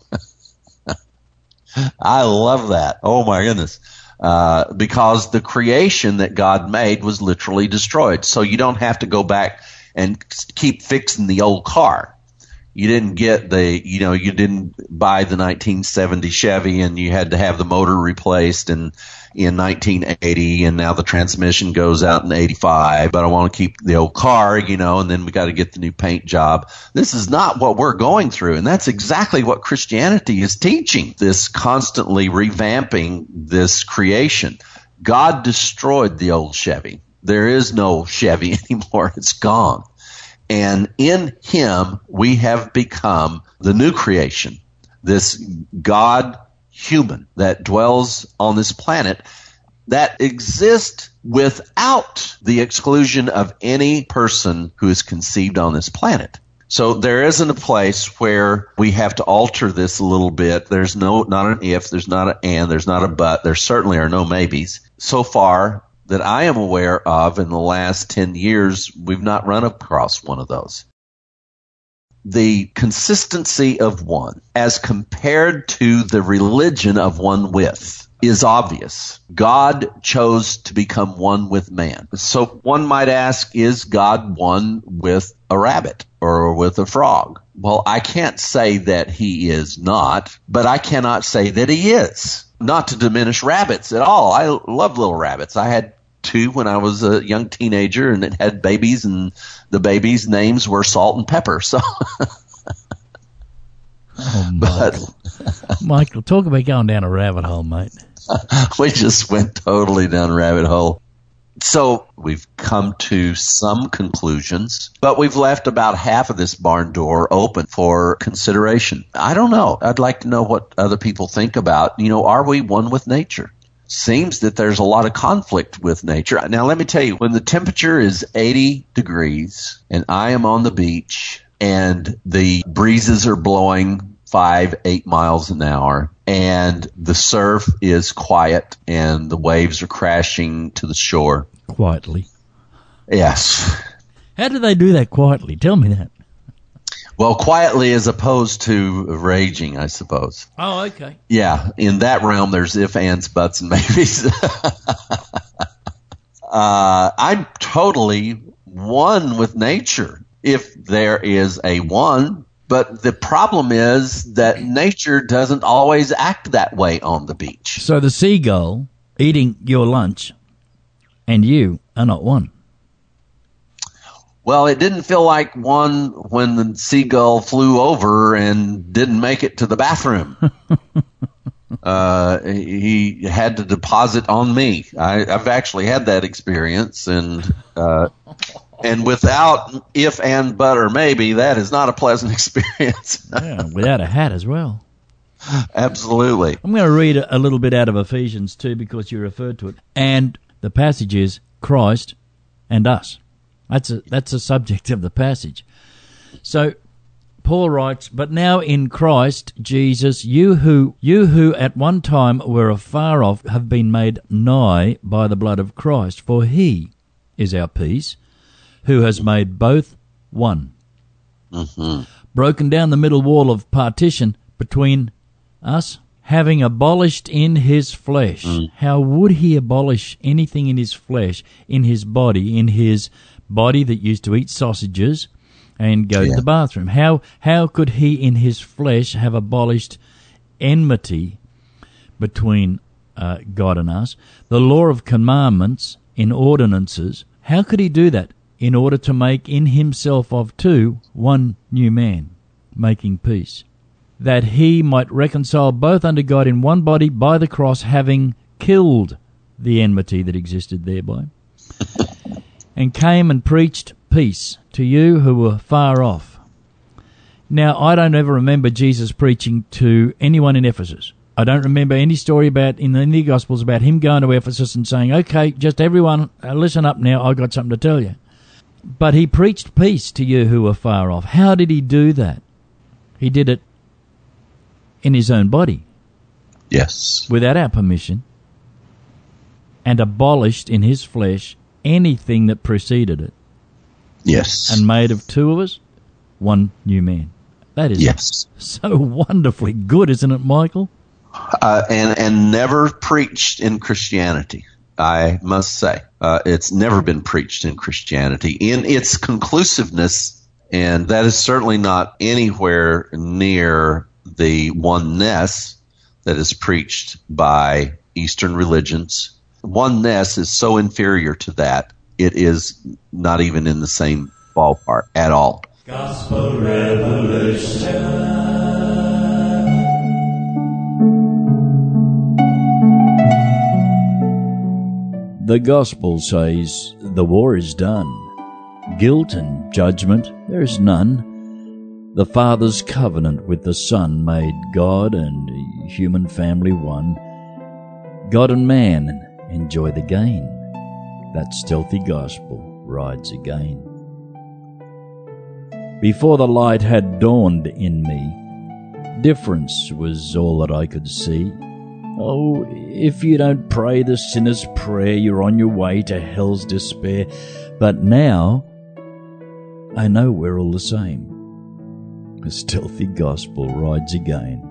I love that. Oh, my goodness. Uh, because the creation that God made was literally destroyed. So you don't have to go back and keep fixing the old car. You didn't get the, you know, you didn't buy the nineteen seventy Chevy and you had to have the motor replaced in, in nineteen eighty, and now the transmission goes out in eighty-five, but I want to keep the old car, you know, and then we got to get the new paint job. This is not what we're going through, and that's exactly what Christianity is teaching, this constantly revamping this creation. God destroyed the old Chevy. There is no Chevy anymore. It's gone. And in him, we have become the new creation, this God human that dwells on this planet that exists without the exclusion of any person who is conceived on this planet. So there isn't a place where we have to alter this a little bit. There's no, not an if, there's not an and, there's not a but, there certainly are no maybes. So far, that I am aware of in the last ten years, we've not run across one of those. The consistency of one as compared to the religion of one with is obvious. God chose to become one with man. So one might ask, is God one with a rabbit or with a frog? Well, I can't say that he is not, but I cannot say that he is. Not to diminish rabbits at all. I love little rabbits. I had two when I was a young teenager, and it had babies, and the babies' names were Salt and Pepper. So, oh, Michael. But, Michael, talk about going down a rabbit hole, mate. We just went totally down a rabbit hole. So we've come to some conclusions, but we've left about half of this barn door open for consideration. I don't know. I'd like to know what other people think about, you know, are we one with nature? Seems that there's a lot of conflict with nature. Now, let me tell you, when the temperature is eighty degrees and I am on the beach and the breezes are blowing five, eight miles an hour and the surf is quiet and the waves are crashing to the shore. Quietly. Yes. How do they do that quietly? Tell me that. Well, quietly as opposed to raging, I suppose. Oh, okay. Yeah, in that realm, there's if, ands, buts, and maybes. uh, I'm totally one with nature, if there is a one. But the problem is that nature doesn't always act that way on the beach. So the seagull eating your lunch and you are not one. Well, it didn't feel like one when the seagull flew over and didn't make it to the bathroom. uh, he had to deposit on me. I, I've actually had that experience, and uh, and without if, and, but, or maybe, that is not a pleasant experience. Yeah, without a hat as well. Absolutely. I'm going to read a, a little bit out of Ephesians two because you referred to it, and the passage is Christ and us. That's a, that's the subject of the passage. So Paul writes, "But now in Christ Jesus, you who you who at one time were afar off have been made nigh by the blood of Christ. For he is our peace, who has made both one, mm-hmm. broken down the middle wall of partition between us, having abolished in his flesh." Mm. How would he abolish anything in his flesh, in his body, in his body that used to eat sausages and go yeah. to the bathroom? How how could he in his flesh have abolished enmity between uh, God and us, the law of commandments in ordinances? How could he do that in order to make in himself of two one new man, making peace, that he might reconcile both unto God in one body by the cross, having killed the enmity that existed thereby, and came and preached peace to you who were far off. Now, I don't ever remember Jesus preaching to anyone in Ephesus. I don't remember any story about in the, in the Gospels about him going to Ephesus and saying, "Okay, just everyone, uh, listen up now, I've got something to tell you." But he preached peace to you who were far off. How did he do that? He did it in his own body. Yes. Without our permission, and abolished in his flesh anything that preceded it. Yes. And made of two of us one new man. That is yes. so wonderfully good, isn't it, Michael? Uh, and, and never preached in Christianity, I must say. Uh, it's never been preached in Christianity in its conclusiveness, and that is certainly not anywhere near the oneness that is preached by Eastern religions. Oneness is so inferior to that, it is not even in the same ballpark at all. Gospel Revolution. The gospel says the war is done. Guilt and judgment there is none. The Father's covenant with the Son made God and human family one. God and man enjoy the gain. That stealthy gospel rides again. Before the light had dawned in me, difference was all that I could see. Oh, if you don't pray the sinner's prayer, you're on your way to hell's despair. But now, I know we're all the same. The stealthy gospel rides again.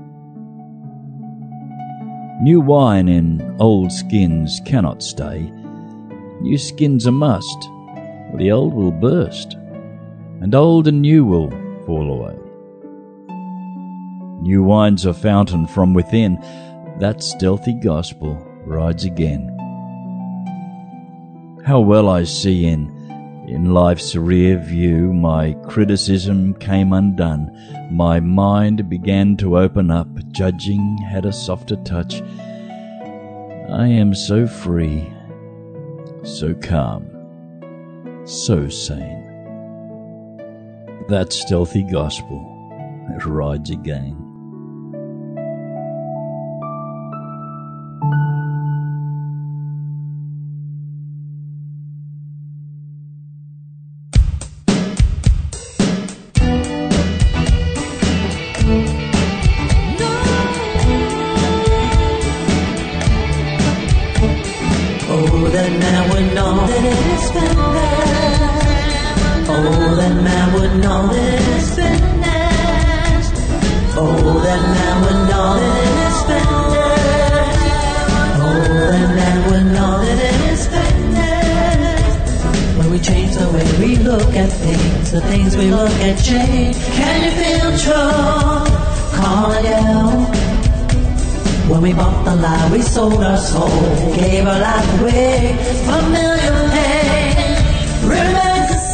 New wine in old skins cannot stay. New skin's a must, or the old will burst, and old and new will fall away. New wine's a fountain from within. That stealthy gospel rides again. How well I see in, in life's rear view, my criticism came undone. My mind began to open up, judging had a softer touch. I am so free, so calm, so sane. That stealthy gospel, it rides again. The things we look at change. Can you feel true calling out? When we bought the lie, we sold our soul, gave our life away. Familiar pain remains the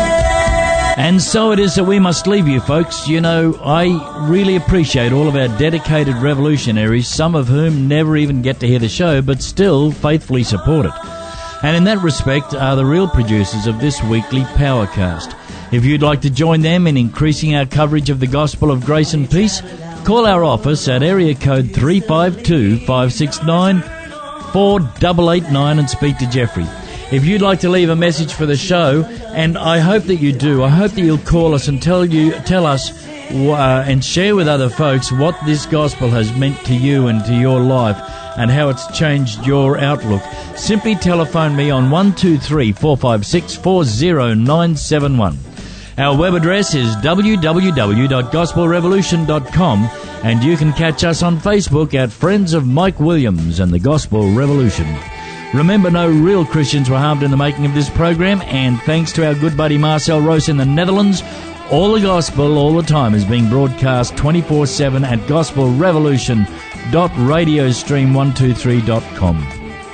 same. And so it is that we must leave you, folks. You know, I really appreciate all of our dedicated revolutionaries, some of whom never even get to hear the show, but still faithfully support it. And in that respect are the real producers of this weekly Powercast. If you'd like to join them in increasing our coverage of the gospel of grace and peace, call our office at area code three five two, five six nine, four eight eight nine and speak to Jeffrey. If you'd like to leave a message for the show, and I hope that you do, I hope that you'll call us and tell you, tell us uh, and share with other folks what this gospel has meant to you and to your life and how it's changed your outlook. Simply telephone me on one two three, four five six, four zero nine seven one. Our web address is w w w dot gospel revolution dot com, and you can catch us on Facebook at Friends of Mike Williams and the Gospel Revolution. Remember, no real Christians were harmed in the making of this program, and thanks to our good buddy Marcel Roos in the Netherlands, all the gospel all the time is being broadcast twenty-four seven at gospel revolution dot radiostream one two three dot com.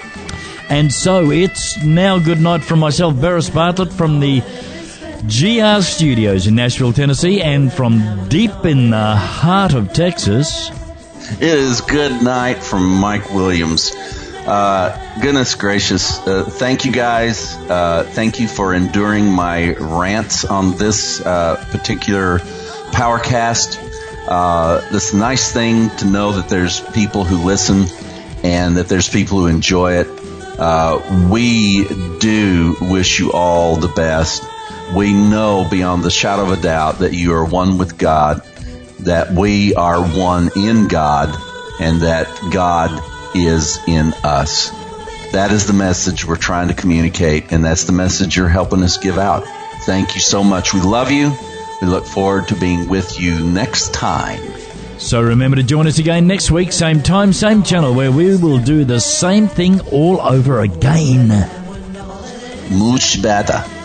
And so it's now good night from myself, Beres Bartlett, from the G R Studios in Nashville, Tennessee, and from deep in the heart of Texas. It is good night from Mike Williams. Uh, goodness gracious. Uh, thank you guys. Uh, thank you for enduring my rants on this uh, particular Powercast. Uh, this nice thing to know that there's people who listen and that there's people who enjoy it. Uh, we do wish you all the best. We know beyond the shadow of a doubt that you are one with God, that we are one in God and that God is in us. That is the message we're trying to communicate, and that's the message you're helping us give out. Thank you so much. We love you. We look forward to being with you next time. So remember to join us again next week, same time, same channel, where we will do the same thing all over again. Much better.